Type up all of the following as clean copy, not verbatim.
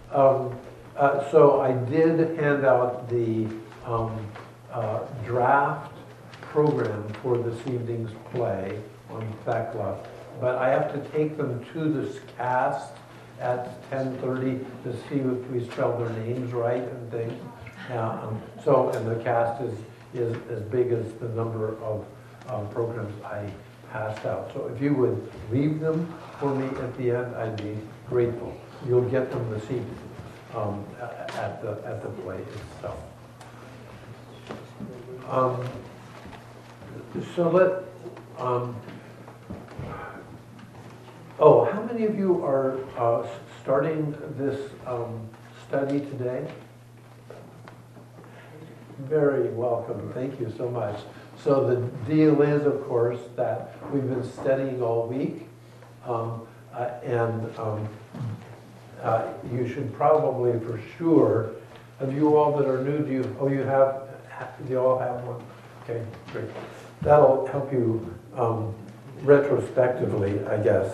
So I did hand out the draft program for this evening's play on Thecla, but I have to take them to this cast at 10:30 to see if we spell their names right and things. And the cast is as big as the number of programs I passed out. So if you would leave them for me at the end, I'd be grateful. You'll get them this evening at the play itself. How many of you are starting this study today? Very welcome. Thank you so much. So the deal is, of course, that we've been studying all week, you should probably, for sure, of you all that are new, do you all have one? Okay, great. That'll help you retrospectively, I guess.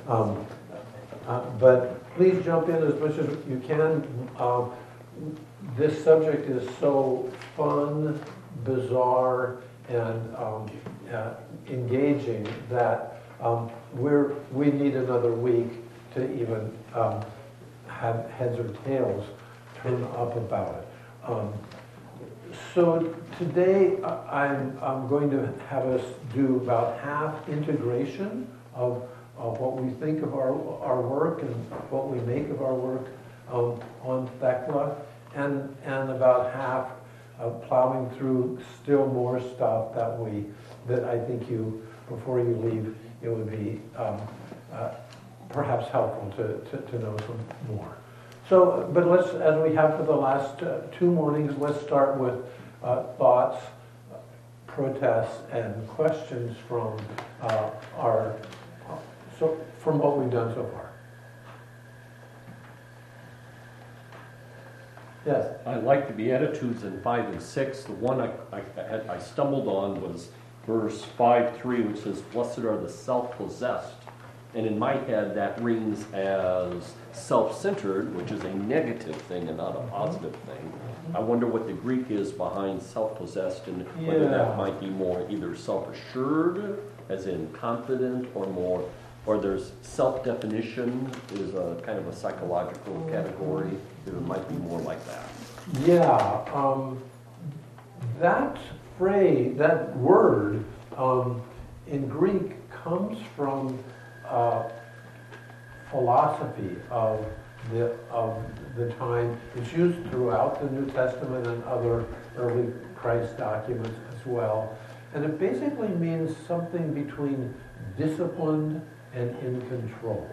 But please jump in as much as you can. This subject is so fun, bizarre, and engaging that we need another week to even have heads or tails turn up about it. So today I'm going to have us do about half integration of what we think of our work and what we make of our work on Thecla, and about half plowing through still more stuff that I think before you leave, it would be perhaps helpful to know some more. So, but let's, as we have for the last two mornings, let's start with thoughts, protests, and questions from from what we've done so far. Yes. I like the Beatitudes in 5 and 6. The one I stumbled on was verse 5:3, which says, "Blessed are the self-possessed." And in my head, that rings as self-centered, which is a negative thing and not a positive thing. I wonder what the Greek is behind self-possessed, and whether that might be more either self-assured, as in confident, or there's self-definition is a kind of a psychological category. It might be more like that. Yeah, that phrase, that word in Greek comes from philosophy of the time. It's used throughout the New Testament and other early Christ documents as well. And it basically means something between disciplined and in control.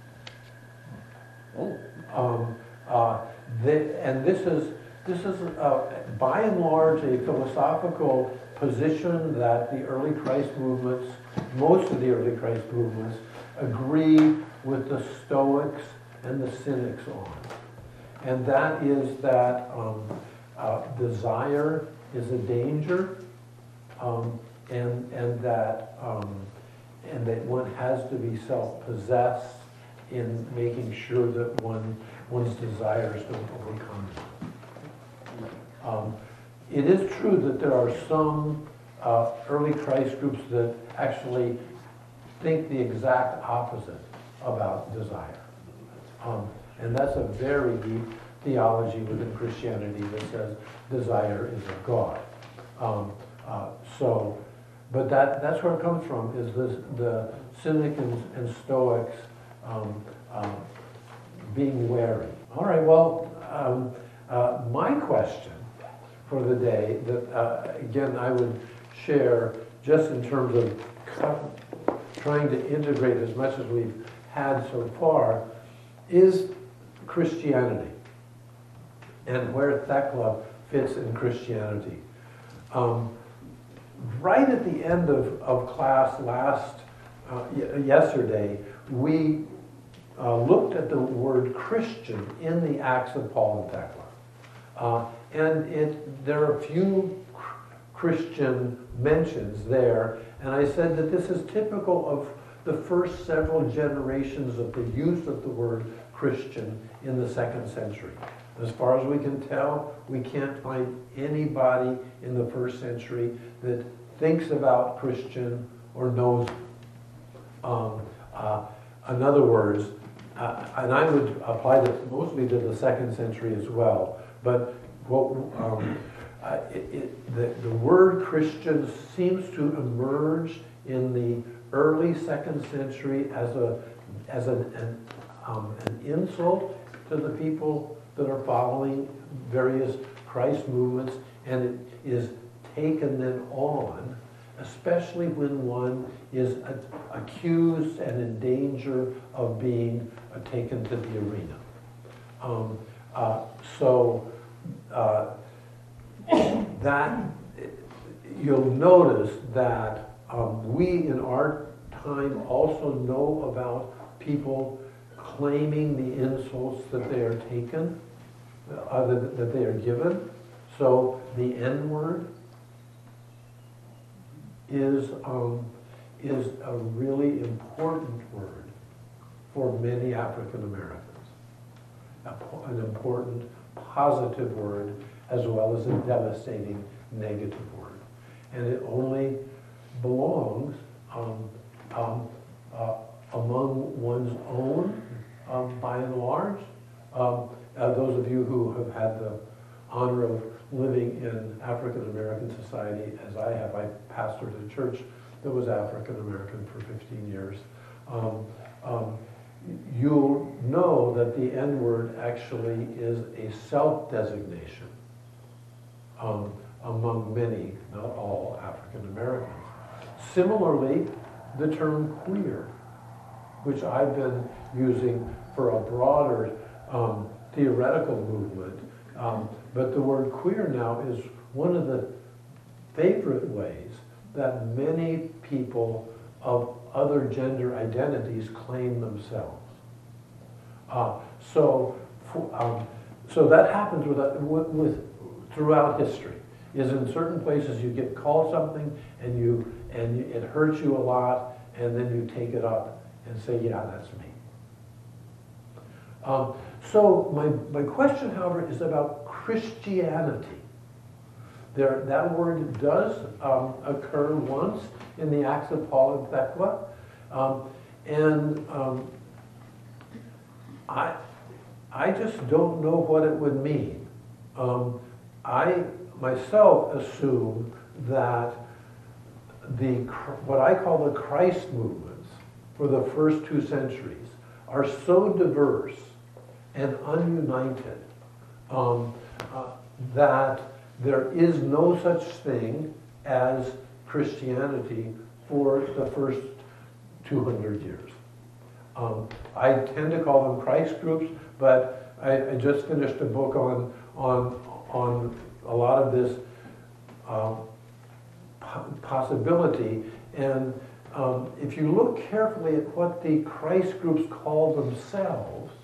And this is by and large a philosophical position that the early Christ movements, most of the early Christ movements, agree with the Stoics and the Cynics on. And that is that desire is a danger, and that one has to be self-possessed in making sure that one's desires don't overcome it. It is true that there are some early Christ groups that actually think the exact opposite about desire. And that's a very deep theology within Christianity that says desire is a god. But that's where it comes from, is the Cynic and Stoics being wary. All right, well, my question for the day, that again I would share just in terms of trying to integrate as much as we've had so far, is Christianity and where Thecla fits in Christianity. Right at the end of class yesterday, we looked at the word Christian in the Acts of Paul and Thecla. And there are a few Christian mentions there, and I said that this is typical of the first several generations of the use of the word Christian in the 2nd century. As far as we can tell, we can't find anybody in the 1st century that thinks about Christian or knows. In other words, and I would apply this mostly to the 2nd century as well, but what, the word Christian seems to emerge in the early 2nd century as an insult to the people that are following various Christ movements, and it is taken then on, especially when one is accused and in danger of being taken to the arena. That you'll notice that we in our time also know about people claiming the insults that they are taken, that they are given. So the N-word is a really important word for many African Americans. An important positive word as well as a devastating negative word. And it only belongs among one's own, by and large. Those of you who have had the honor of living in African American society, as I have, I pastored a church that was African American for 15 years. You'll know that the N-word actually is a self-designation among many, not all, African Americans. Similarly, the term queer, which I've been using for a broader theoretical movement, but the word queer now is one of the favorite ways that many people of other gender identities claim themselves. So that happens with throughout history. Is in certain places you get called something and it hurts you a lot, and then you take it up and say, yeah, that's me. So my question, however, is about Christianity. That word does occur once in the Acts of Paul and Thecla, I just don't know what it would mean. I myself assume that what I call the Christ movements for the first 2 centuries are so diverse and ununited that there is no such thing as Christianity for the first 200 years. I tend to call them Christ groups, but I just finished a book on a lot of this possibility, and if you look carefully at what the Christ groups call themselves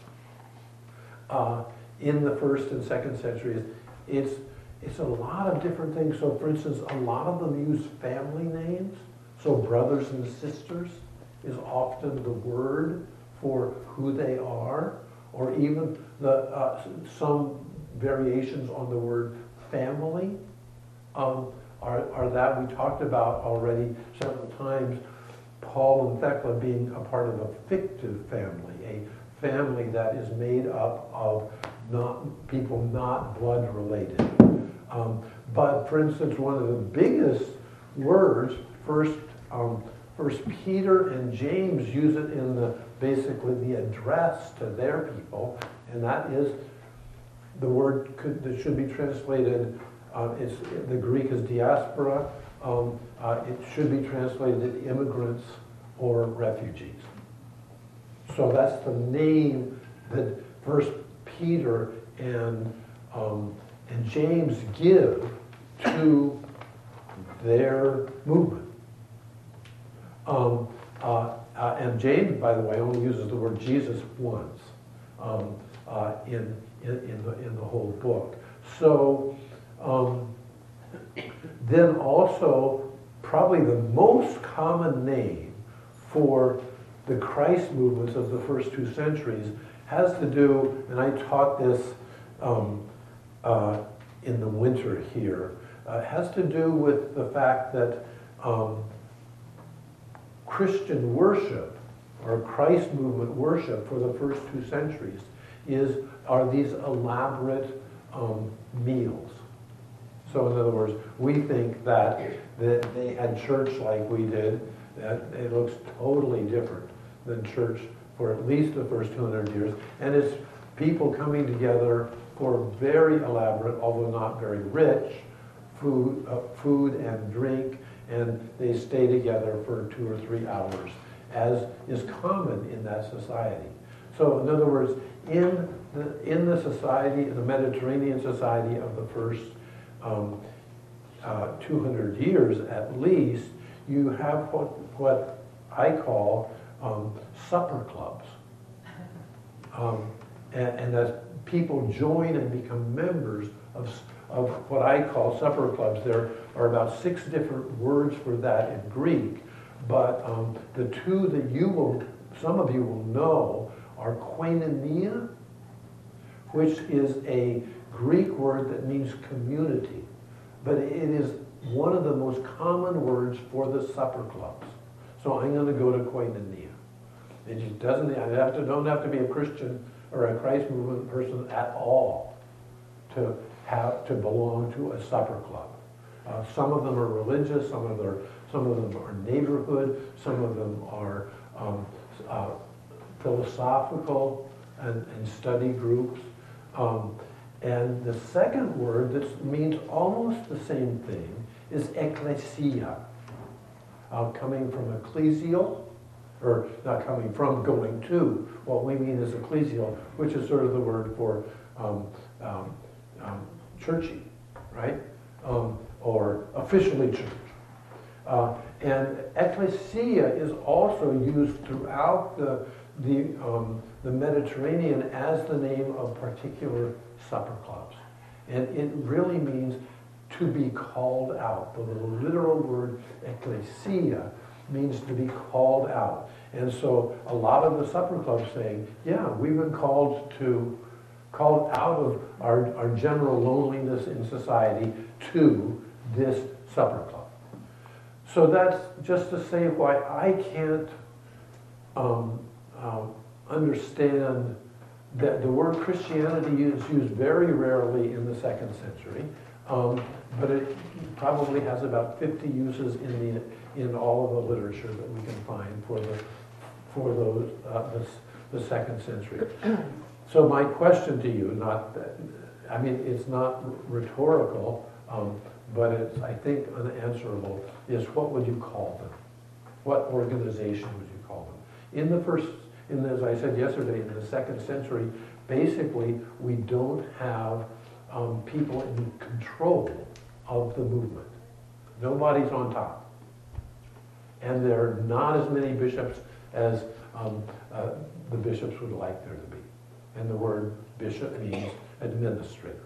in the 1st and 2nd centuries, it's a lot of different things. So, for instance, a lot of them use family names. So, brothers and sisters is often the word for who they are, or even some variations on the word family are that we talked about already several times. Paul and Thecla being a part of a fictive family, a family that is made up of people not blood related. But for instance, one of the biggest words, First Peter and James use it in basically the address to their people, and that is the word that should be translated. The Greek is diaspora. It should be translated immigrants or refugees. So that's the name that First Peter and James give to their movement. And James, by the way, only uses the word Jesus once in the whole book. So then also, probably the most common name for the Christ movements of the first 2 centuries has to do, and I taught this in the winter here, has to do with the fact that Christian worship, or Christ movement worship for the first 2 centuries, are these elaborate meals. So in other words, we think that they had church like we did, that it looks totally different than church for at least the first 200 years. And it's people coming together for very elaborate, although not very rich, food and drink, and they stay together for 2 or 3 hours, as is common in that society. So in other words, in the society, in the Mediterranean society of the first 200 years at least, you have what I call supper clubs. And as people join and become members of what I call supper clubs, there are about 6 different words for that in Greek, but the 2 that some of you will know are koinonia, which is a Greek word that means community, but it is one of the most common words for the supper clubs. So I'm going to go to koinonia. It just doesn't, don't have to be a Christian or a Christ movement person at all to belong to a supper club. Some of them are religious, some of them are neighborhood, some of them are philosophical and study groups. And the second word that means almost the same thing is ecclesia, coming from ecclesial, or not coming from, going to. What we mean is ecclesial, which is sort of the word for churchy, right? Or officially church. And ecclesia is also used throughout the Mediterranean as the name of particular supper clubs. And it really means to be called out. The literal word ecclesia means to be called out. And so a lot of the supper clubs saying, yeah, we've been called out of our general loneliness in society to this supper club. So that's just to say why I can't understand that the word Christianity is used very rarely in the 2nd century, but it probably has about 50 uses in all of the literature that we can find for the 2nd century. So my question to you, it's not rhetorical, but it's, I think, unanswerable, is what would you call them? What organization would you call them? As I said yesterday, in the 2nd century, basically, we don't have people in control of the movement. Nobody's on top. And there are not as many bishops as the bishops would like there to be. And the word bishop means administrator.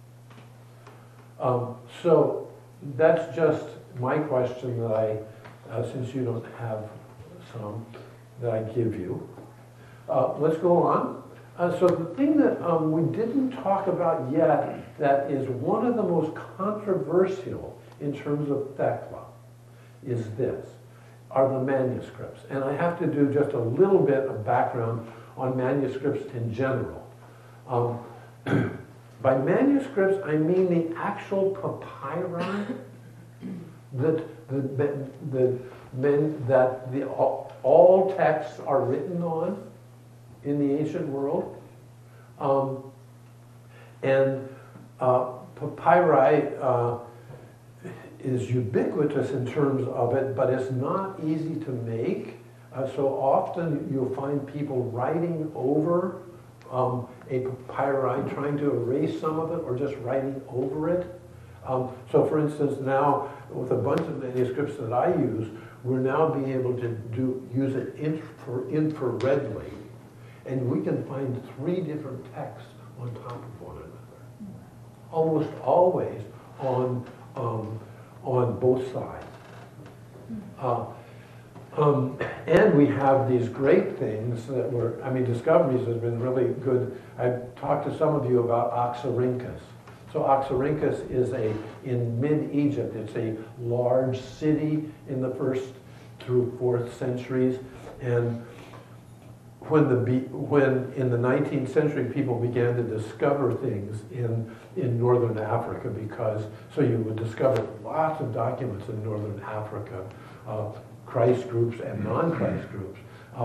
So that's just my question that since you don't have some, that I give you. Let's go on. So the thing that we didn't talk about yet that is one of the most controversial in terms of Thecla is this, are the manuscripts. And I have to do just a little bit of background on manuscripts in general. By manuscripts, I mean the actual papyri that all texts are written on in the ancient world. Papyri is ubiquitous in terms of it, but it's not easy to make. So often you'll find people writing over a papyri, trying to erase some of it, or just writing over it. So for instance, now with a bunch of manuscripts that I use, we're now being able to use it infraredly, and we can find 3 different texts on top of one another, almost always on both sides. And we have these great things that were, I mean, discoveries have been really good. I've talked to some of you about Oxyrhynchus. So Oxyrhynchus is in mid-Egypt, it's a large city in the 1st through 4th centuries. And when in the 19th century people began to discover things in northern Africa, so you would discover lots of documents in northern Africa, Christ groups and non-Christ groups,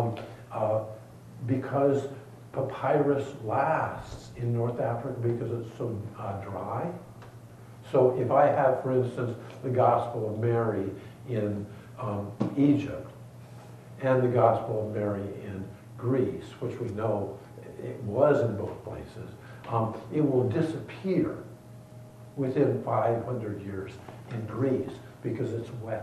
because papyrus lasts in North Africa because it's so dry. So if I have, for instance, the Gospel of Mary in Egypt and the Gospel of Mary in Greece, which we know it was in both places, it will disappear within 500 years in Greece because it's wetter.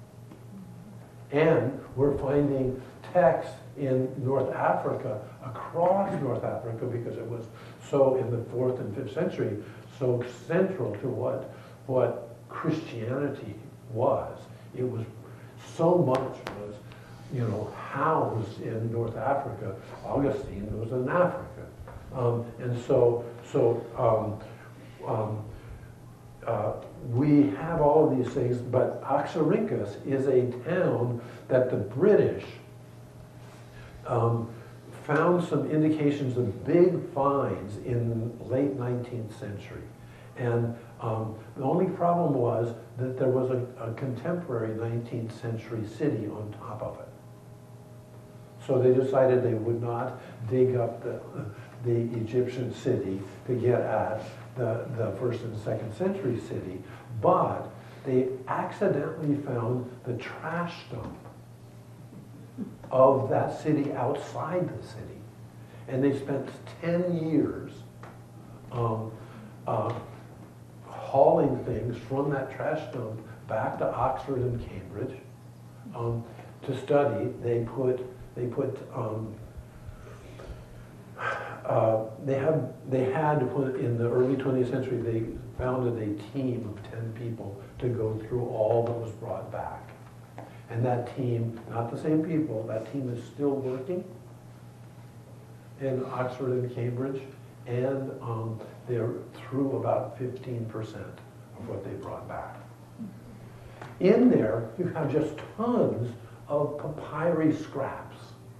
And we're finding texts in North Africa, across North Africa, because it was so in the 4th and 5th century, so central to what Christianity was. It was so much was, housed in North Africa. Augustine was in Africa. We have all of these things, but Oxyrhynchus is a town that the British found some indications of big finds in the late 19th century. And the only problem was that there was a contemporary 19th century city on top of it. So they decided they would not dig up the Egyptian city to get at the 1st and 2nd century city, but they accidentally found the trash dump of that city outside the city. And they spent 10 years hauling things from that trash dump back to Oxford and Cambridge to study. They had in the early 20th century, they founded a team of 10 people to go through all that was brought back. And that team, not the same people, that team is still working in Oxford and Cambridge, and they're through about 15% of what they brought back. In there, you have just tons of papyri scraps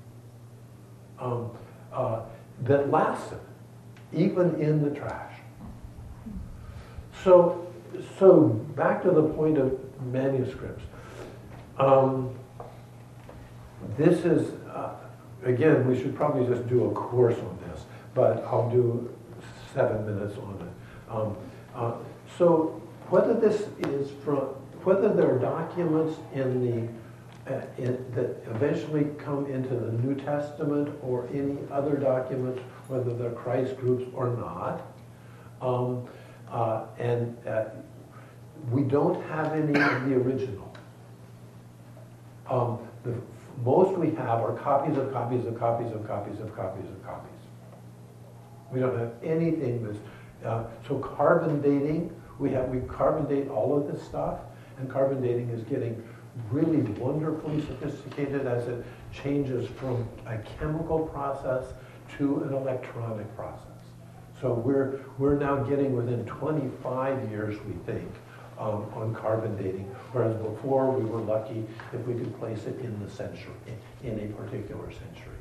that lasted, even in the trash. So back to the point of manuscripts. This is, again, we should probably just do a course on this, but I'll do 7 minutes on it. So whether there are documents that eventually come into the New Testament or any other documents, whether they're Christ groups or not, we don't have any of the original. The most we have are copies of copies of copies of copies of copies of copies. We don't have anything that's, so carbon dating, we carbon date all of this stuff, and carbon dating is getting really wonderfully sophisticated as it changes from a chemical process to an electronic process. So we're now getting within 25 years, we think, on carbon dating, whereas before we were lucky if we could place it in the century, in a particular century.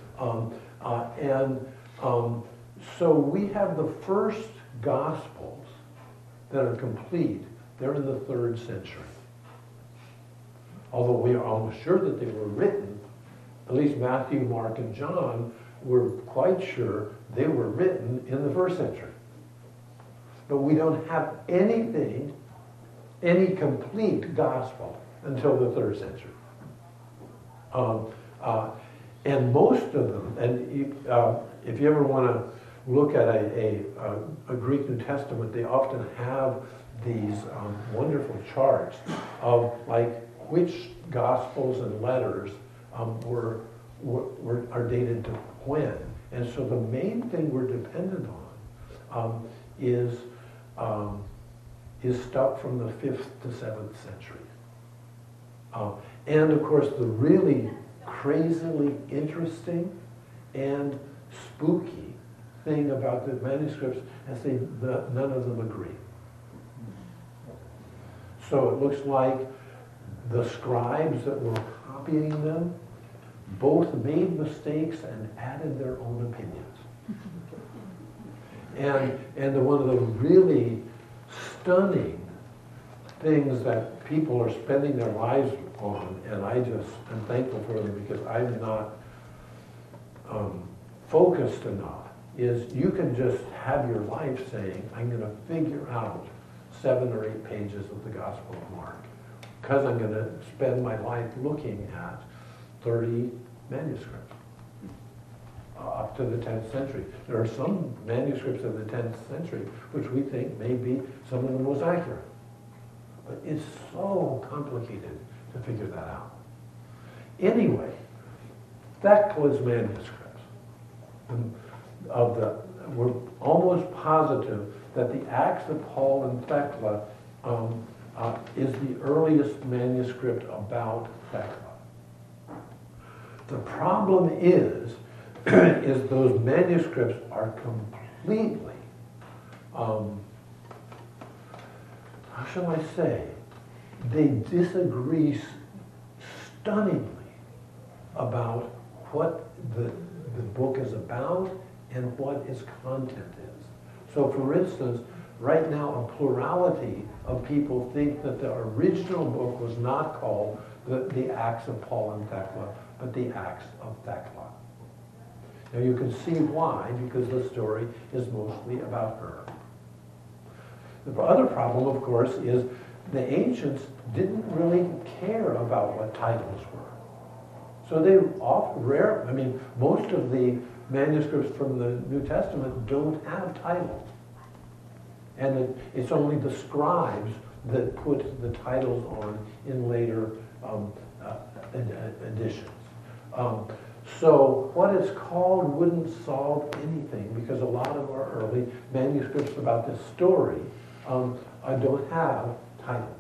So we have the first Gospels that are complete. They're in the 3rd century. Although we are almost sure that they were written, at least Matthew, Mark, and John, we're quite sure they were written in the 1st century. But we don't have any complete gospel until the 3rd century. And most of them, and if you ever want to look at a Greek New Testament, they often have these wonderful charts of like which gospels and letters are dated to when. And so the main thing we're dependent on is stuff from the 5th to 7th century. And of course, the really crazily interesting and spooky thing about the manuscripts is none of them agree. So it looks like the scribes that were copying them both made mistakes and added their own opinions. And one of the really stunning things that people are spending their lives on, and I just am thankful for them because I'm not focused enough, is you can just have your life saying, I'm going to figure out 7 or 8 pages of the Gospel of Mark, because I'm going to spend my life looking at 30 manuscripts up to the 10th century. There are some manuscripts of the 10th century which we think may be some of the most accurate. But it's so complicated to figure that out. Anyway, Thecla's manuscripts, we're almost positive that the Acts of Paul and Thecla is the earliest manuscript about Thecla. The problem is those manuscripts are completely, how shall I say, they disagree stunningly about what the book is about and what its content is. So for instance, right now a plurality of people think that the original book was not called the Acts of Paul and Thecla, but the Acts of Thecla. Now you can see why, because the story is mostly about her. The other problem, of course, is the ancients didn't really care about what titles were. So they most of the manuscripts from the New Testament don't have titles. And it's only the scribes that put the titles on in later editions. So what it's called wouldn't solve anything, because a lot of our early manuscripts about this story don't have titles.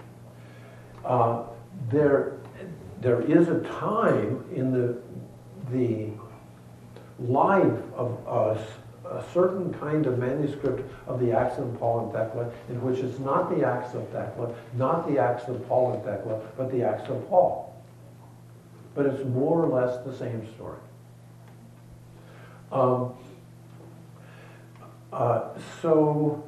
There is a time in the life of a certain kind of manuscript of the Acts of Paul and Thecla in which it's not the Acts of Thecla, not the Acts of Paul and Thecla, but the Acts of Paul. But it's more or less the same story. So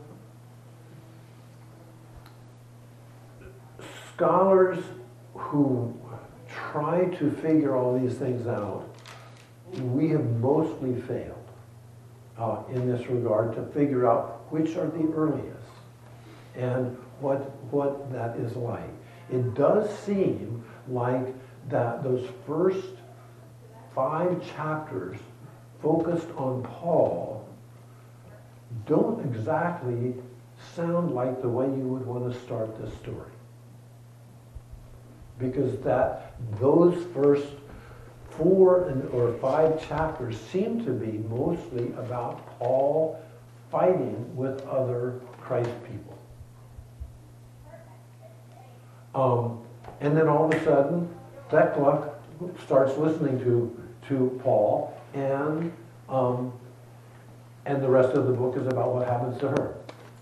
scholars who try to figure all these things out, we have mostly failed in this regard to figure out which are the earliest and what that is like. It does seem like that those first 5 chapters focused on Paul don't exactly sound like the way you would want to start this story. Because those first 4 or 5 chapters seem to be mostly about Paul fighting with other Christ people. And then all of a sudden, Thecla starts listening to Paul, and the rest of the book is about what happens to her.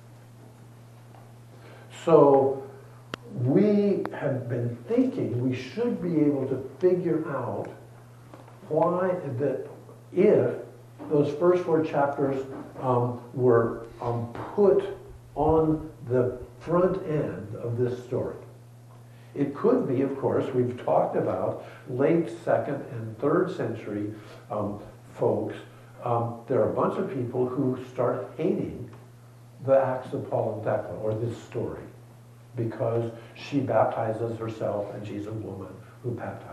So we have been thinking we should be able to figure out why if those first 4 chapters were put on the front end of this story. It could be, of course, we've talked about late 2nd and 3rd century folks. There are a bunch of people who start hating the Acts of Paul and Thecla, or this story, because she baptizes herself and she's a woman who baptizes.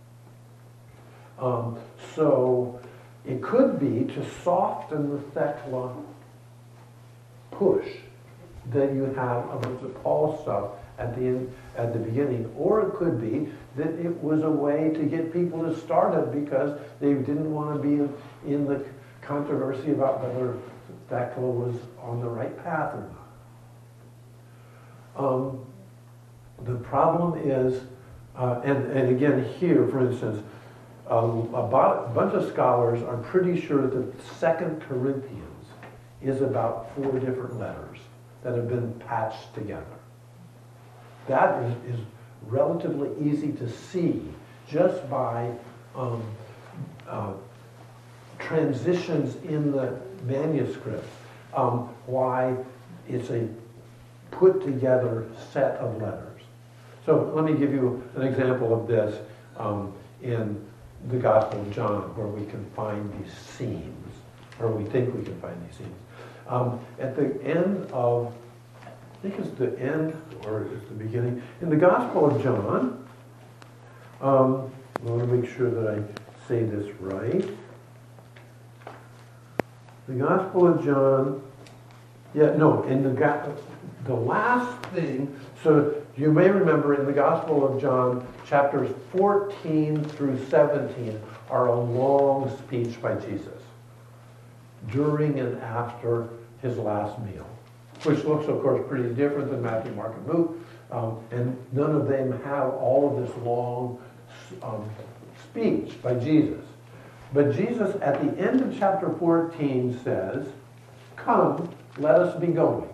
So it could be to soften the Thecla push that you have a bunch of Paul stuff at the beginning, or it could be that it was a way to get people to start it because they didn't want to be in the controversy about whether Thecla was on the right path or not. The problem is And again, here, for instance, a bunch of scholars are pretty sure that 2 Corinthians is about 4 different letters that have been patched together. That is relatively easy to see just by transitions in the manuscript, why it's a put together set of letters. So let me give you an example of this in the Gospel of John, where we can find these seams, or we think we can find these seams. At the end of, I think it's the end, or it's the beginning, in the Gospel of John, I want to make sure that I say this right. The Gospel of John, in the last thing, so you may remember in the Gospel of John, chapters 14 through 17 are a long speech by Jesus during and after his last meal, which looks, of course, pretty different than Matthew, Mark, and Luke, and none of them have all of this long speech by Jesus. But Jesus, at the end of chapter 14, says, "Come, let us be going."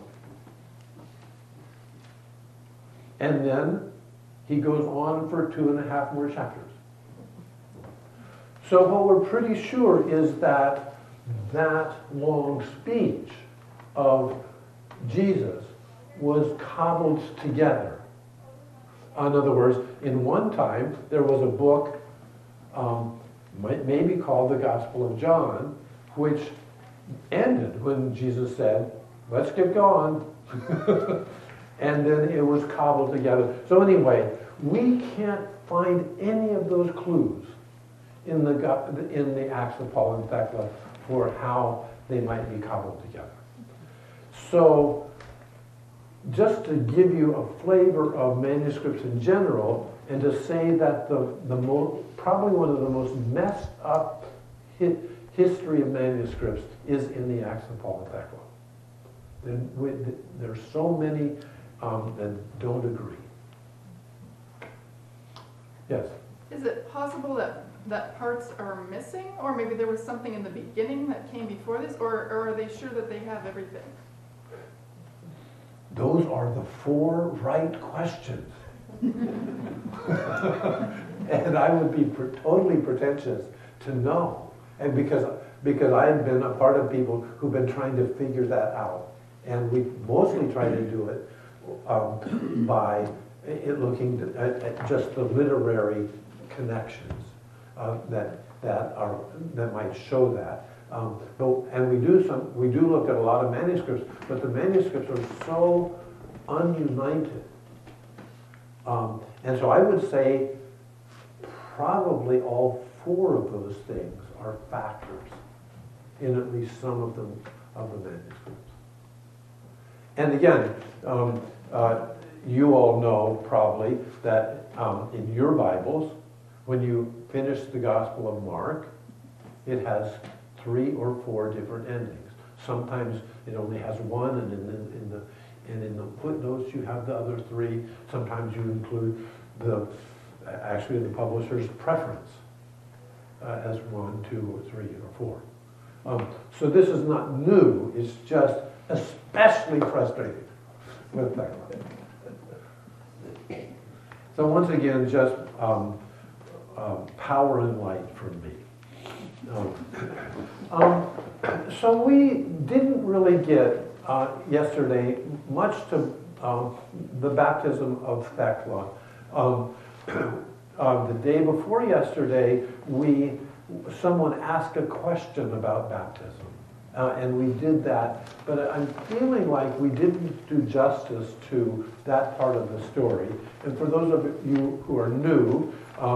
And then he goes on for 2.5 more chapters. So what we're pretty sure is that long speech of Jesus was cobbled together. In other words, in one time, there was a book, maybe called the Gospel of John, which ended when Jesus said, "Let's get going." And then it was cobbled together. So anyway, we can't find any of those clues in the Acts of Paul and Thecla for how they might be cobbled together. So just to give you a flavor of manuscripts in general, and to say that probably one of the most messed up history of manuscripts is in the Acts of Paul and Thecla. There's so many that don't agree. Yes? Is it possible that parts are missing, or maybe there was something in the beginning that came before this, or are they sure that they have everything? Those are the 4 right questions. And I would be totally pretentious to know. And because I've been a part of people who've been trying to figure that out. And we mostly try to do it by looking at just the literary connections that might show that. And we do look at a lot of manuscripts, but the manuscripts are so ununited. And so I would say probably all 4 of those things are factors in at least some of the manuscripts. And again, you all know probably that in your Bibles, when you finish the Gospel of Mark, it has 3 or 4 different endings. Sometimes it only has 1, and in the footnotes you have the other 3. Sometimes you include the publisher's preference as 1, 2, or 3, or 4. So this is not new. It's just especially frustrating with that. So once again, just power and light from me. So we didn't really get yesterday much to the baptism of Thecla. The day before yesterday, someone asked a question about baptism, and we did that. But I'm feeling like we didn't do justice to that part of the story. And for those of you who are new,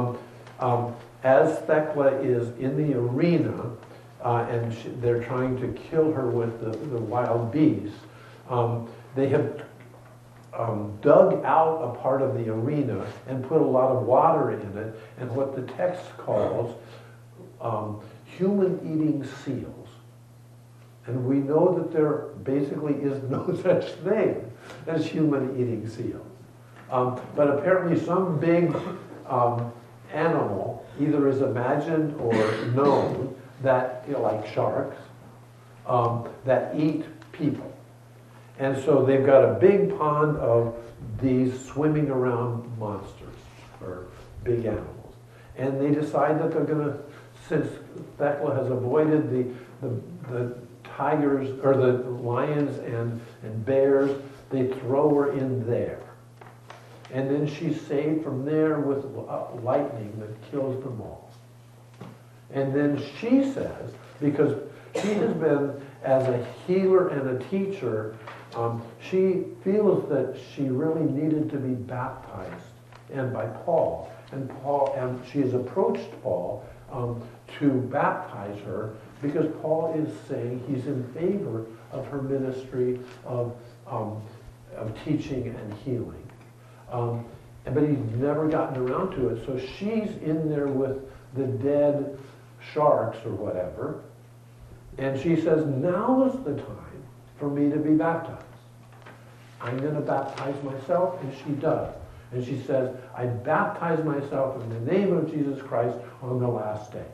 as Thecla is in the arena, and they're trying to kill her with the wild beasts, they have dug out a part of the arena and put a lot of water in it, and what the text calls human-eating seals. And we know that there basically is no such thing as human-eating seals. But apparently some big animal, either is imagined or known, that, like sharks, that eat people. And so they've got a big pond of these swimming around monsters, or big animals. And they decide that they're gonna, since Thecla has avoided the tigers, or the lions and bears, they throw her in there. And then she's saved from there with lightning that kills them all. And then she says, because she has been, as a healer and a teacher, she feels that she really needed to be baptized, and by Paul. And she has approached Paul to baptize her, because Paul is saying he's in favor of her ministry of teaching and healing. But he's never gotten around to it. So she's in there with the dead sharks or whatever. And she says, now is the time for me to be baptized. I'm going to baptize myself, and she does. And she says, I baptize myself in the name of Jesus Christ on the last day.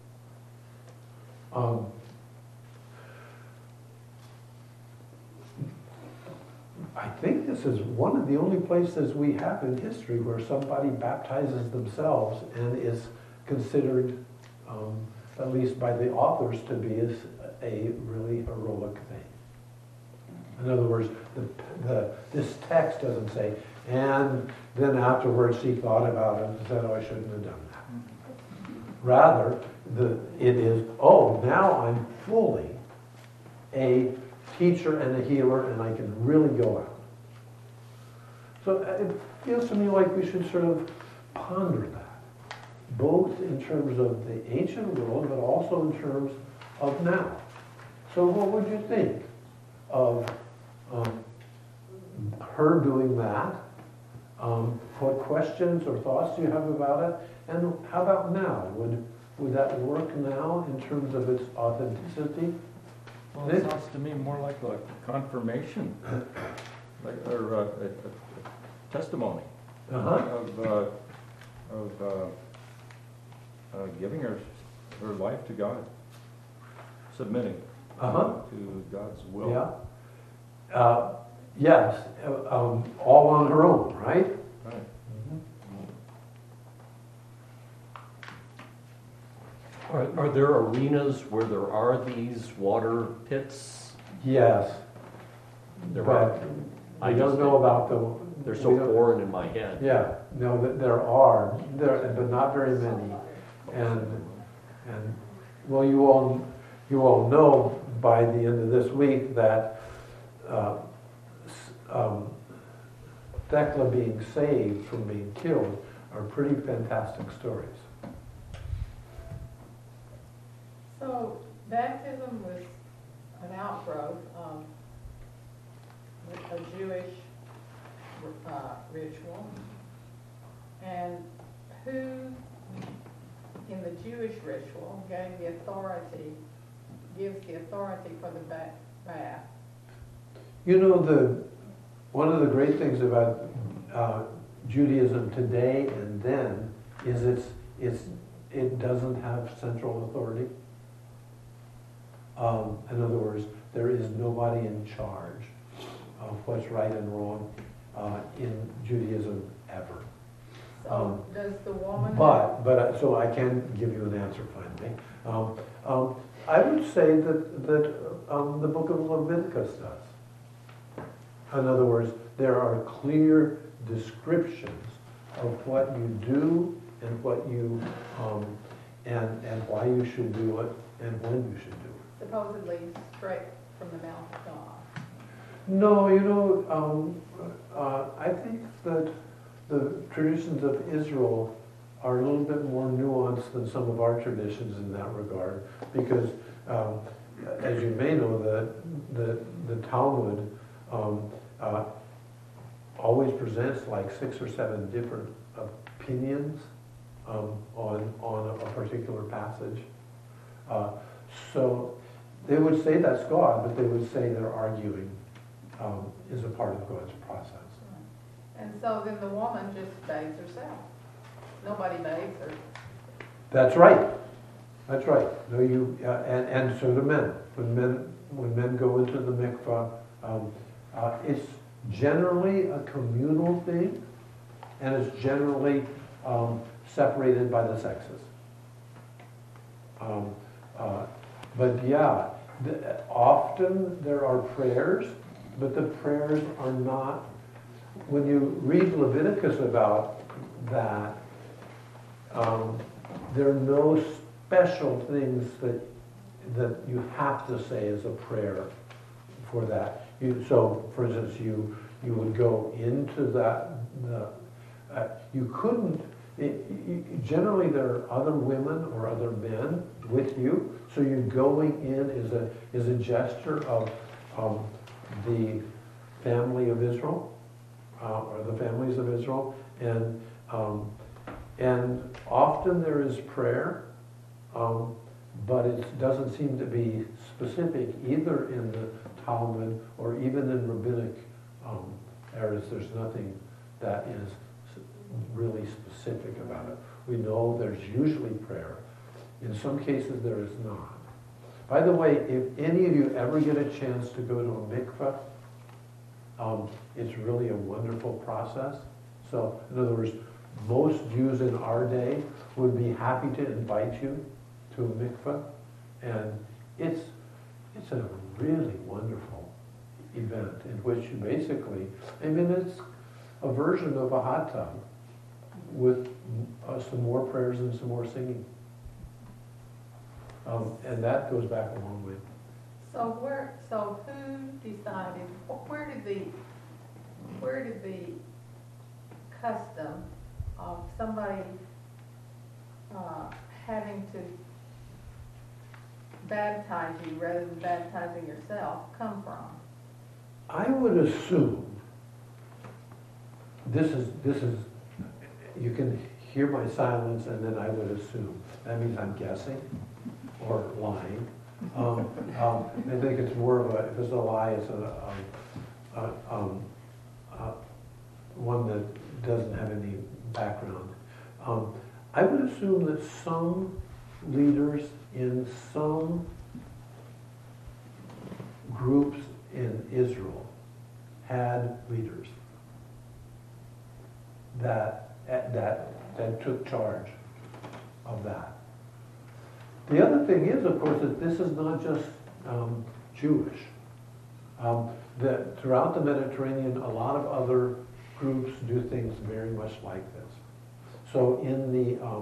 I think this is one of the only places we have in history where somebody baptizes themselves and is considered, at least by the authors, to be a really heroic thing. In other words, this text doesn't say, and then afterwards she thought about it and said, oh, I shouldn't have done that. Rather, it is, oh, now I'm fully a teacher and a healer, and I can really go out. So it feels to me like we should sort of ponder that, both in terms of the ancient world, but also in terms of now. So what would you think of her doing that? What questions or thoughts do you have about it? And how about now? Would that work now in terms of its authenticity? Well, it sounds to me more like a confirmation, or a testimony of giving her life to God, submitting to God's will. Yeah. Yes. All on her own, right? Right. Are there arenas where there are these water pits? Yes. There But are. I don't know about the. They're so we don't- foreign in my head. Yeah, no, there are, but not very many. And well, you all know by the end of this week that Thecla being saved from being killed are pretty fantastic stories. So baptism was an outgrowth of a Jewish ritual, and who in the Jewish ritual gives the authority for the bath? You know, one of the great things about Judaism today and then is it doesn't have central authority. In other words, there is nobody in charge of what's right and wrong in Judaism ever. So does the woman? So I can give you an answer finally. I would say that the book of Leviticus does. In other words, there are clear descriptions of what you do and what you and why you should do it and when you should do it. Supposedly straight from the mouth of God. No, I think that the traditions of Israel are a little bit more nuanced than some of our traditions in that regard, because as you may know, the Talmud always presents like 6 or 7 different opinions on a particular passage. So they would say that's God, but they would say they're arguing is a part of God's process. And so then the woman just bathes herself. nobody bathes or, That's right. That's right. No, and so do men. When men go into the mikvah, it's generally a communal thing, and it's generally separated by the sexes. But yeah, often there are prayers, but the prayers are not. When you read Leviticus about that, there are no special things that you have to say as a prayer for that. So, for instance, you would go into that. You couldn't. Generally, there are other women or other men with you, so you're going in is a gesture of the family of Israel, or the families of Israel, and often there is prayer, but it doesn't seem to be specific either in the Talmud or even in rabbinic areas. There's nothing that is really specific about it. We know there's usually prayer. In some cases there is not. By the way, if any of you ever get a chance to go to a mikveh, it's really a wonderful process. So, in other words, most Jews in our day would be happy to invite you to a mikveh, and it's a really wonderful event in which you basically, it's a version of a hot tub with some more prayers and some more singing. And that goes back a long way. so who decided, where did the custom of somebody having to baptize you rather than baptizing yourself come from? I would assume, this is, you can hear my silence and then I would assume. That means I'm guessing or lying. I think it's more of if it's a lie, it's one that doesn't have any background. I would assume that some leaders in some groups in Israel had leaders that took charge of that. The other thing is, of course, that this is not just Jewish. That throughout the Mediterranean, a lot of other groups do things very much like this. So in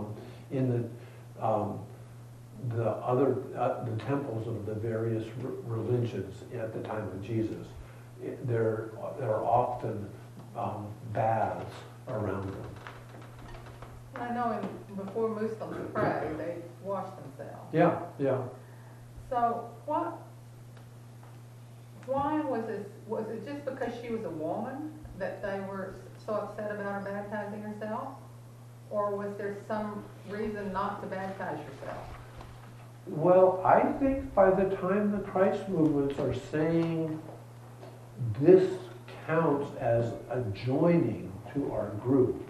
the temples of the various religions at the time of Jesus, there are often baths around them. I know before Muslims pray, they wash themselves. Yeah, yeah. So why was this, was it just because she was a woman that they were so upset about her baptizing herself? Or was there some reason not to baptize yourself? Well, I think by the time the Christ movements are saying this counts as a joining to our group,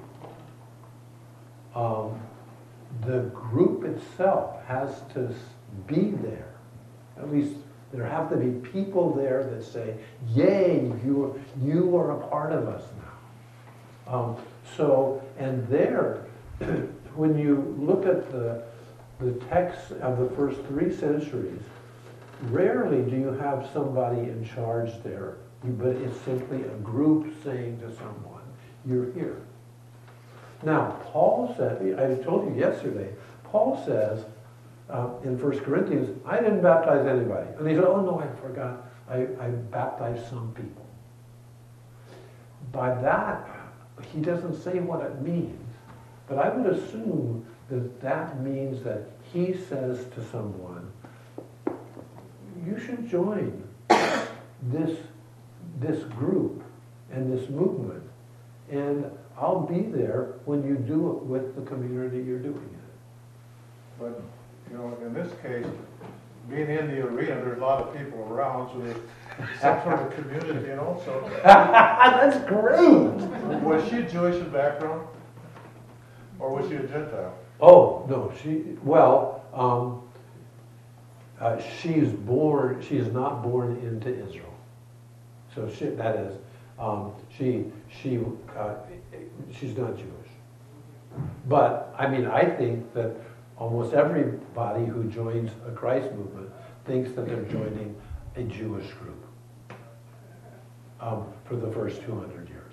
the group itself has to be there. At least there have to be people there that say, yay, you are a part of us now. And there, when you look at the texts of the first 3 centuries, rarely do you have somebody in charge there, but it's simply a group saying to someone, you're here. Now, Paul said, I told you yesterday, Paul says in 1 Corinthians, I didn't baptize anybody. And he said, oh no, I forgot, I baptized some people. By that, he doesn't say what it means, but I would assume that means that he says to someone, you should join this group and this movement, and I'll be there when you do it with the community you're doing it. But, in this case, being in the arena, there's a lot of people around, so there's some sort of community, so. That's great! Was she Jewish in background? Or was she a Gentile? Oh, no, she is not born into Israel. So that is, she's not Jewish. But, I mean, I think that almost everybody who joins a Christ movement thinks that they're joining a Jewish group for the first 200 years.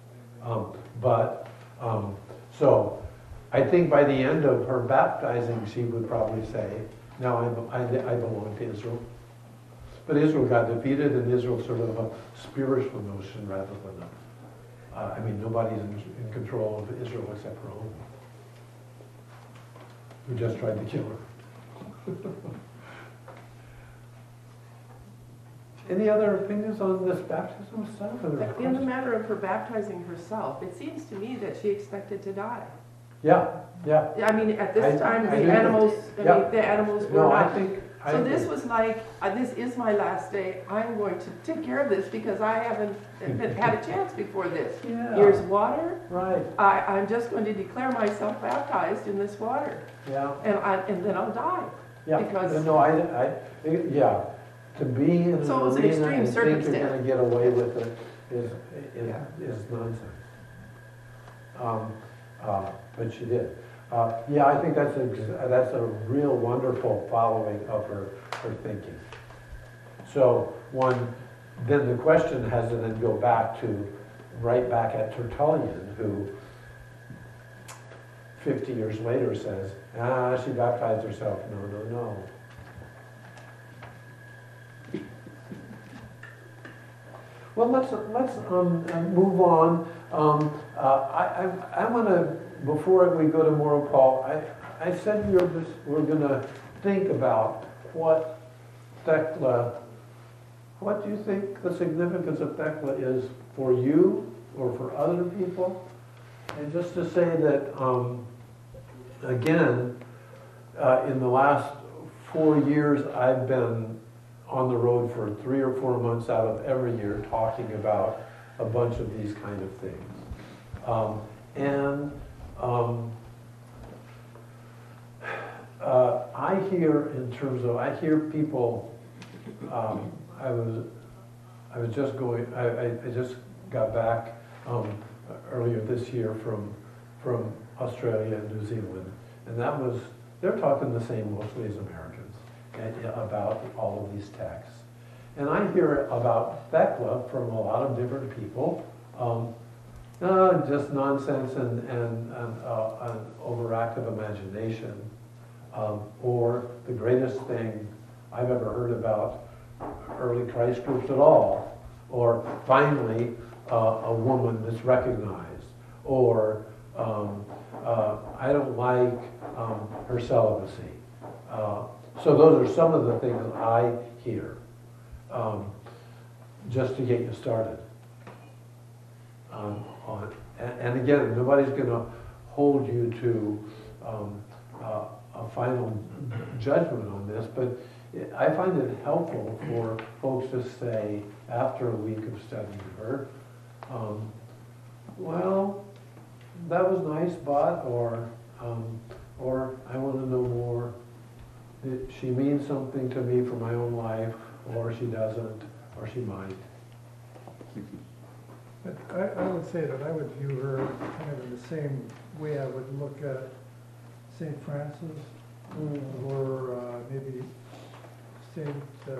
So I think by the end of her baptizing, she would probably say, now I belong to Israel. But Israel got defeated, and Israel's sort of a spiritual notion rather than nobody's in control of Israel except for Rome, who just tried to kill her. Any other opinions on this baptism stuff? In the matter of her baptizing herself, it seems to me that she expected to die. Yeah. I mean, at this time, I the do animals, think- yeah. the animals were No, not. I This think- was like, this is my last day. I'm going to take care of this because I haven't had a chance before this. Yeah. Here's water. Right, I'm just going to declare myself baptized in this water, yeah. and then I'll die. Yeah, Because- no, yeah, to be in an So it was an arena extreme and think you're circumstance. gonna get away with it Yeah. is nonsense. But she did. Yeah, I think that's a real wonderful following of her thinking. So then the question has to then go right back at Tertullian, who 50 years later says, she baptized herself. No. Well, let's move on. I want to, before we go to Moral Paul, I said we're going to think about what Thecla, what do you think the significance of Thecla is for you or for other people? And just to say that, again, in the last 4 years, I've been on the road for 3 or 4 months out of every year talking about a bunch of these kind of things. I hear people, I just got back earlier this year from Australia and New Zealand, and they're talking the same mostly as Americans about all of these texts. And I hear about Thecla from a lot of different people, just nonsense and an overactive imagination, or the greatest thing I've ever heard about early Christ groups at all, or finally a woman that's recognized, or I don't like her celibacy. So those are some of the things I hear, just to get you started. And again, nobody's going to hold you to a final judgment on this, but I find it helpful for folks to say, after a week of studying her, well, that was nice, but, or I want to know more. She means something to me for my own life, or she doesn't, or she might. But I would say that I would view her kind of in the same way I would look at St. Francis, or maybe St.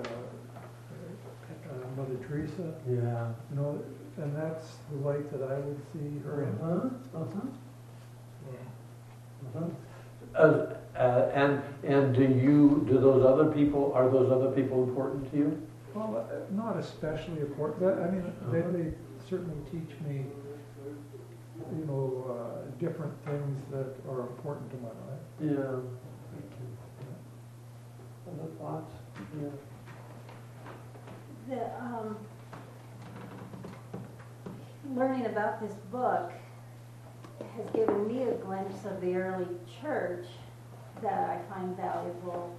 Mother Teresa. Yeah. You know, and that's the light that I would see her in. And do those other people, are those other people important to you? Well, not especially important, but I mean, they certainly teach me, you know, different things that are important to my life. Yeah. Other thoughts? Yeah. Learning about this book has given me a glimpse of the early church that I find valuable,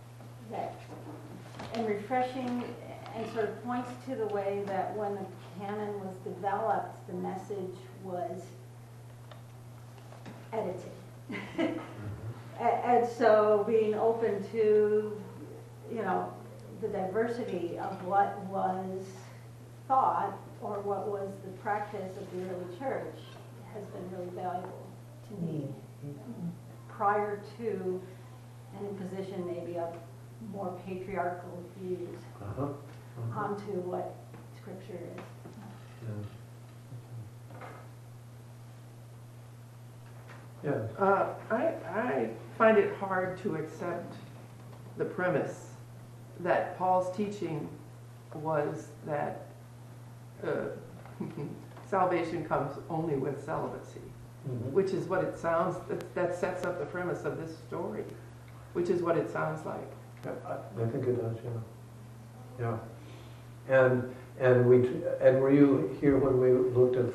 and refreshing, and sort of points to the way that when the canon was developed, the message was edited. And so being open to, you know, the diversity of what was thought or what was the practice of the early church has been really valuable to me. Prior to an imposition maybe of more patriarchal views onto what Scripture is. Yeah. I find it hard to accept the premise that Paul's teaching was that salvation comes only with celibacy, which is what it sounds, that sets up the premise of this story, which is what it sounds like. Yeah, I think it does, yeah. Yeah. And were you here when we looked at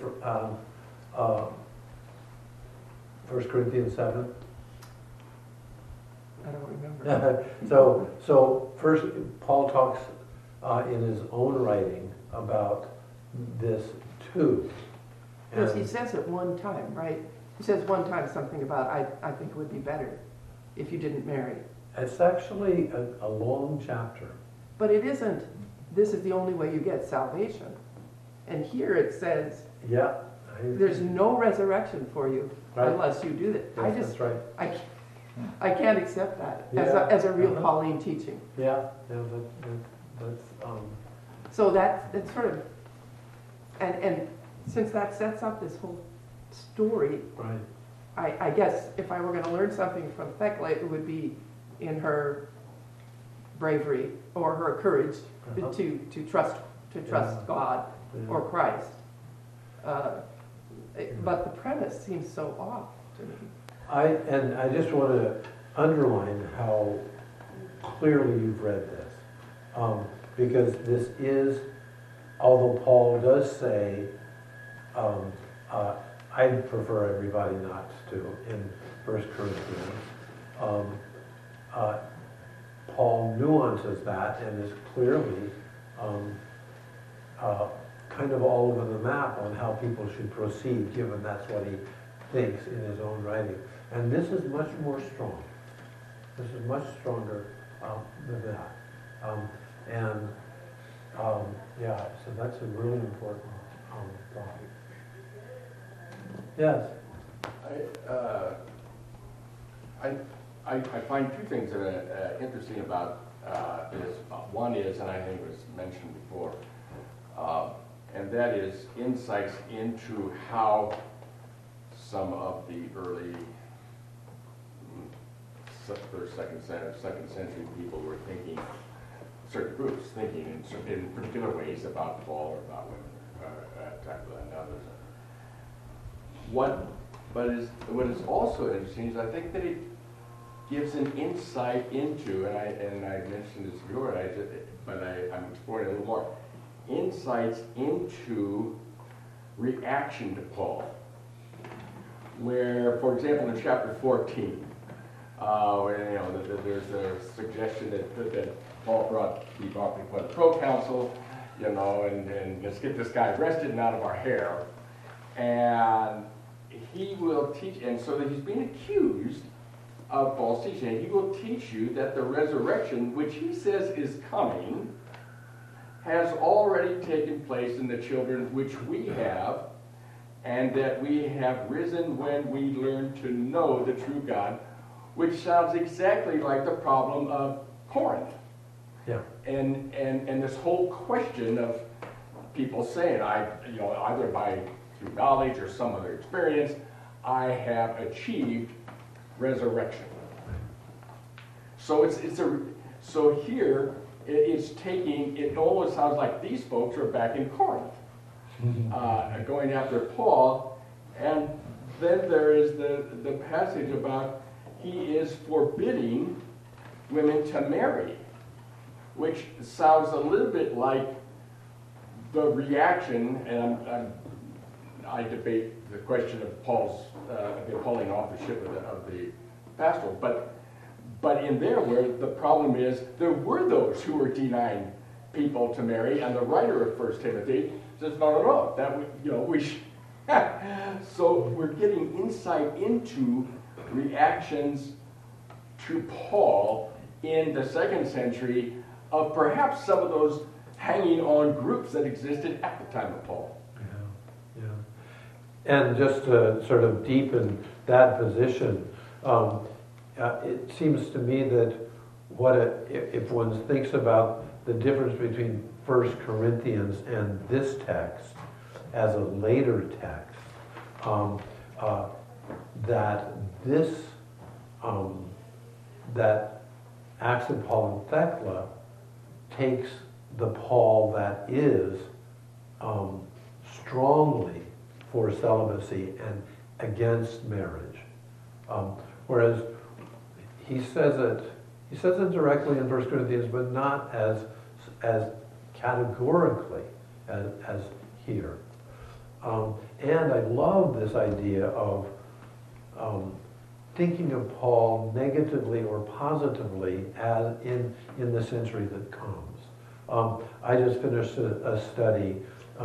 1 Corinthians 7? I don't remember. So first, Paul talks in his own writing about this too. Yes, he says it one time, right? He says one time something about, I think it would be better if you didn't marry. It's actually a long chapter. But it isn't, this is the only way you get salvation. And here it says, Yeah. there's no resurrection for you Right. unless you do that. Yes, that's right. I can't accept that Yeah. as a real Uh-huh. Pauline teaching. Yeah, that's So that's sort of, and since that sets up this whole story, right. I guess if I were going to learn something from Thecla, it would be in her bravery or her courage Uh-huh. to trust Yeah. God Yeah. or Christ. But the premise seems so off to me. I just want to underline how clearly you've read this, because this is, although Paul does say, I prefer everybody not to in 1 Corinthians. Paul nuances that and is clearly kind of all over the map on how people should proceed, given that's what he thinks in his own writing. And this is much more strong. This is much stronger than that. Yeah, so that's a really important thought. Yes. I find two things that are interesting about this. One is, and I think it was mentioned before, and that is insights into how some of the early first, second century people were thinking, certain groups thinking in particular ways about Paul or about women, Thecla and others. What is also interesting is I think that it gives an insight into, and I mentioned this before, but I'm exploring it a little more, insights into reaction to Paul. Where, for example, in chapter 14, where there's a suggestion that Paul be brought before the proconsul, and let's get this guy arrested and out of our hair, and he will teach, and so that he's being accused of false teaching. And he will teach you that the resurrection, which he says is coming, has already taken place in the children which we have, and that we have risen when we learn to know the true God, which sounds exactly like the problem of Corinth. Yeah. And this whole question of people saying, either through knowledge or some other experience, I have achieved resurrection. So so here it's taking, it almost sounds like these folks are back in Corinth, going after Paul, and then there is the passage about he is forbidding women to marry, which sounds a little bit like the reaction, and I debate the question of Paul's the Pauline authorship of the pastoral, but in there where the problem is there were those who were denying people to marry, and the writer of 1 Timothy says no, that So we're getting insight into reactions to Paul in the 2nd century of perhaps some of those hanging on groups that existed at the time of Paul. Yeah, yeah. And just to sort of deepen that position, it seems to me that if one thinks about the difference between 1 Corinthians and this text as a later text, that Acts of Paul and Thecla takes the Paul that is strongly for celibacy and against marriage, whereas he says it directly in 1 Corinthians, but not as categorically as here. And I love this idea of thinking of Paul negatively or positively as in the century that comes. I just finished a study,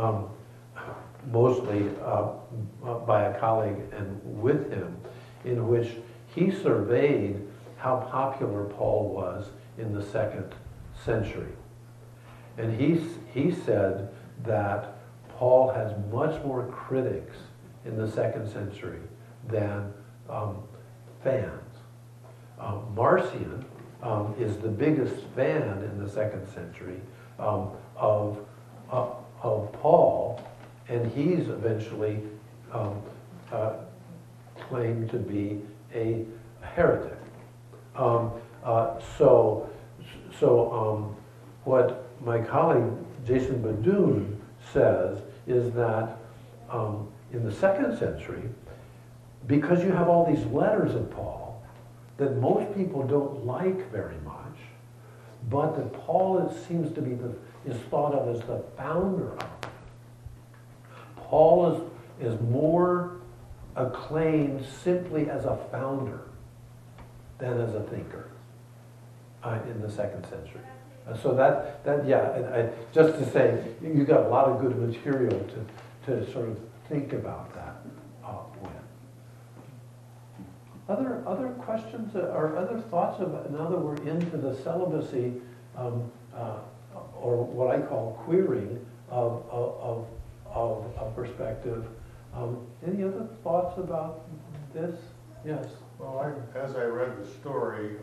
mostly by a colleague and with him, in which he surveyed how popular Paul was in the 2nd century. And he said that Paul has much more critics in the 2nd century than fans. Marcion is the biggest fan in the 2nd century of Paul, and he's eventually claimed to be a heretic. So what my colleague Jason Badoon says is that in the 2nd century, because you have all these letters of Paul that most people don't like very much, but that Paul seems to be is thought of as the founder of. Paul is more acclaimed simply as a founder than as a thinker in the 2nd century. So just to say, you got a lot of good material to sort of think about that with. Other questions or other thoughts about, now that we're into the celibacy, or what I call queering of a perspective, any other thoughts about this? Yes. Well, as I read the story,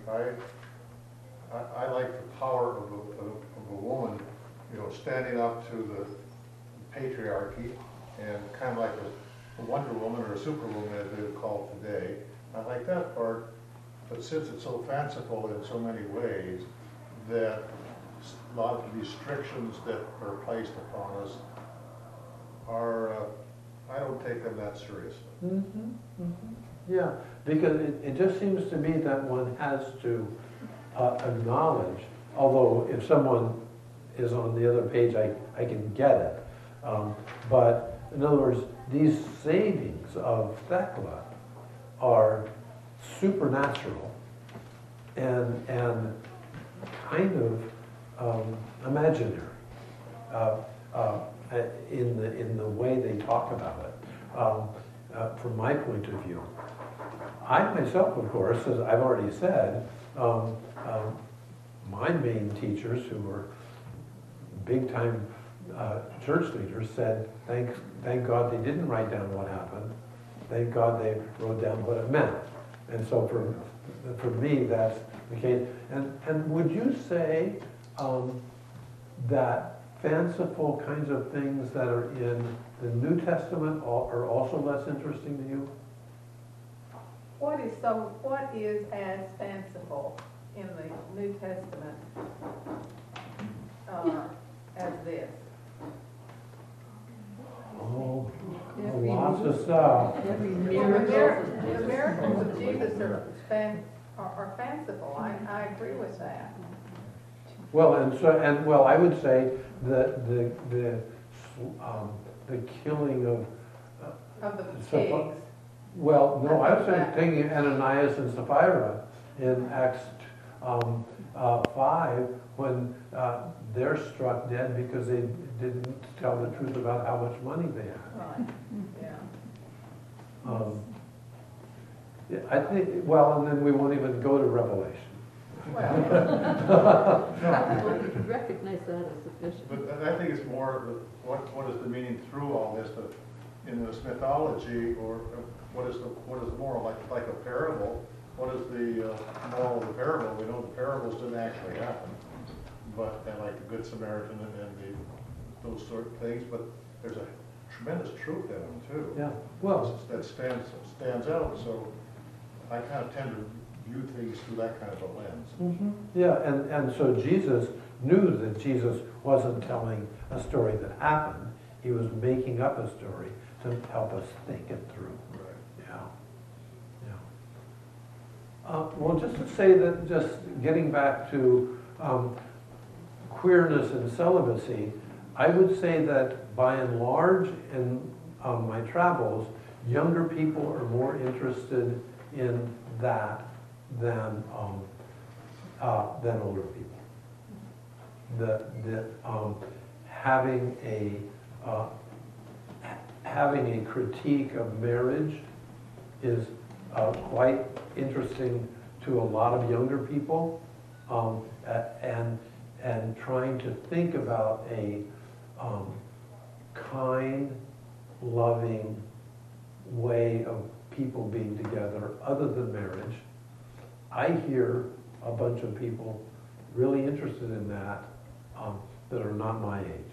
I like the power of a woman, standing up to the patriarchy, and kind of like a Wonder Woman or a Superwoman, as they would call it today. I like that part, but since it's so fanciful in so many ways, that a lot of the restrictions that are placed upon us are, I don't take them that seriously. Mm-hmm, mm-hmm. Yeah, because it just seems to me that one has to acknowledge, although if someone is on the other page, I can get it. But in other words, these savings of Thecla are supernatural and kind of imaginary in the way they talk about it. From my point of view, I myself, of course, as I've already said, my main teachers, who were big-time church leaders, said, thank God they didn't write down what happened. Thank God they wrote down what it meant. And so for me, that's the case. And would you say that fanciful kinds of things that are in the New Testament are also less interesting to you? What is as fanciful in the New Testament as this? Oh, lots of stuff. The miracles of Jesus are fanciful. I agree with that. Well, I would say that the killing Of the pigs. Well, no, I was thinking Ananias and Sapphira in Acts 5 when they're struck dead because they didn't tell the truth about how much money they had. Right, yeah. Yeah, I think, well, and then we won't even go to Revelation. Well, Recognize that as sufficient. But I think it's more, what is the meaning through all this, that in this mythology, or what is the moral, like a parable, what is the moral of the parable? We know the parables didn't actually happen, but, and like the Good Samaritan and those sort of things, but there's a tremendous truth in them too. Yeah, well, That stands out, so I kind of tend to view things through that kind of a lens. yeah, and so Jesus knew that Jesus wasn't telling a story that happened. He was making up a story to help us think it through. Right. Yeah, yeah. Well, just to say that, just getting back to queerness and celibacy, I would say that by and large in my travels, younger people are more interested in that than older people. Having a critique of marriage is quite interesting to a lot of younger people, and trying to think about a kind, loving way of people being together other than marriage. I hear a bunch of people really interested in that that are not my age.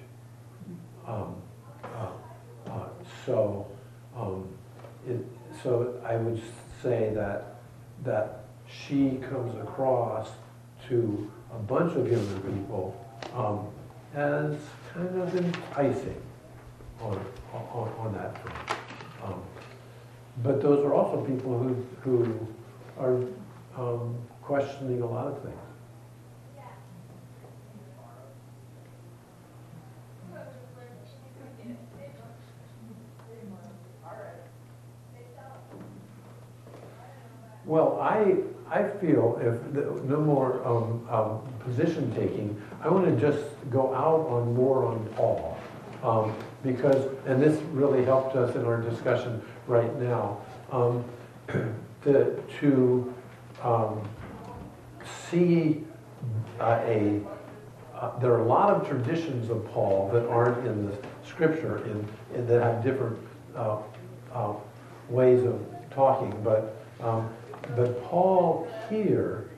So I would say that she comes across to a bunch of younger people as kind of enticing on that front. But those are also people who are questioning a lot of things. Well, I feel if no more position taking, I want to just go out on more on Paul, because, and this really helped us in our discussion right now, to see there are a lot of traditions of Paul that aren't in the scripture, that have different ways of talking, but Paul here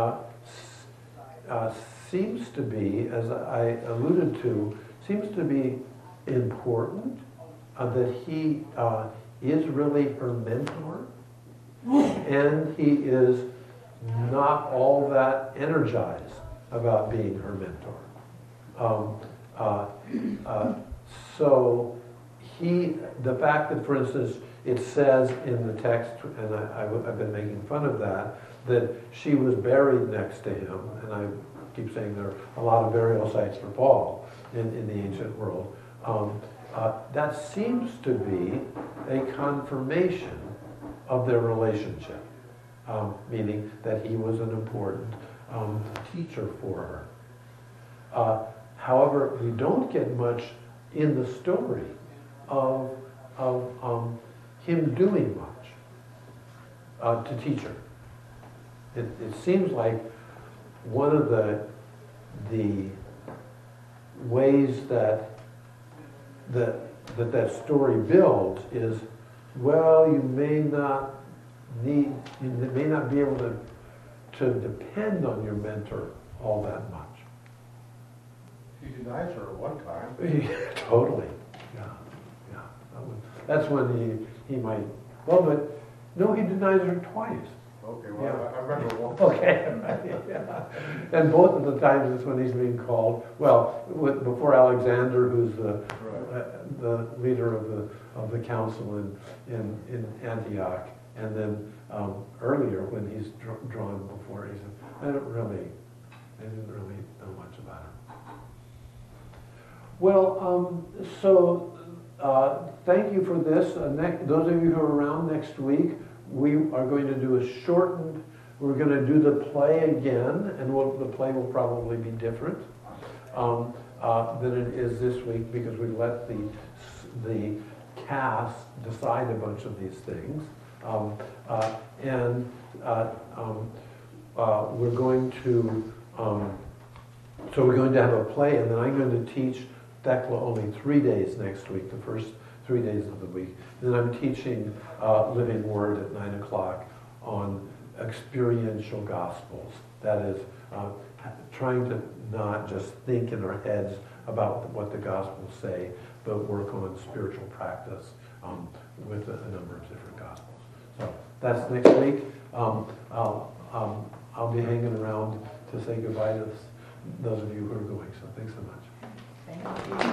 seems to be, as I alluded to, seems to be important, that he is really her mentor, and he is not all that energized about being her mentor. So the fact that, for instance, it says in the text, and I've been making fun of that she was buried next to him, and I keep saying there are a lot of burial sites for Paul in the ancient world. That seems to be a confirmation of their relationship, meaning that he was an important teacher for her. However, we don't get much in the story of him doing much to teach her. It seems like one of the ways that story builds is, well, you may not be able to depend on your mentor all that much. He denies her at one time. Totally, yeah. That's when he might. Well, but no, he denies her twice. Okay, well, Yeah. I remember one. Okay, yeah. And both of the times is when he's being called. Well, before Alexander, who's the leader of the council in Antioch, and then earlier when he's drawn before, he said, I didn't really know much about her. Well, so thank you for this. Those of you who are around next week, we are going to do a shortened, we're going to do the play again, and the play will probably be different. than it is this week because we let the cast decide a bunch of these things. We're going to, so we're going to have a play, and then I'm going to teach Thecla only 3 days next week, the first 3 days of the week. And then I'm teaching Living Word at 9 o'clock on experiential gospels. That is, trying to not just think in our heads about what the gospels say, but work on spiritual practice with a number of different gospels. So that's next week. I'll be hanging around to say goodbye to those of you who are going, so thanks so much. Thank you.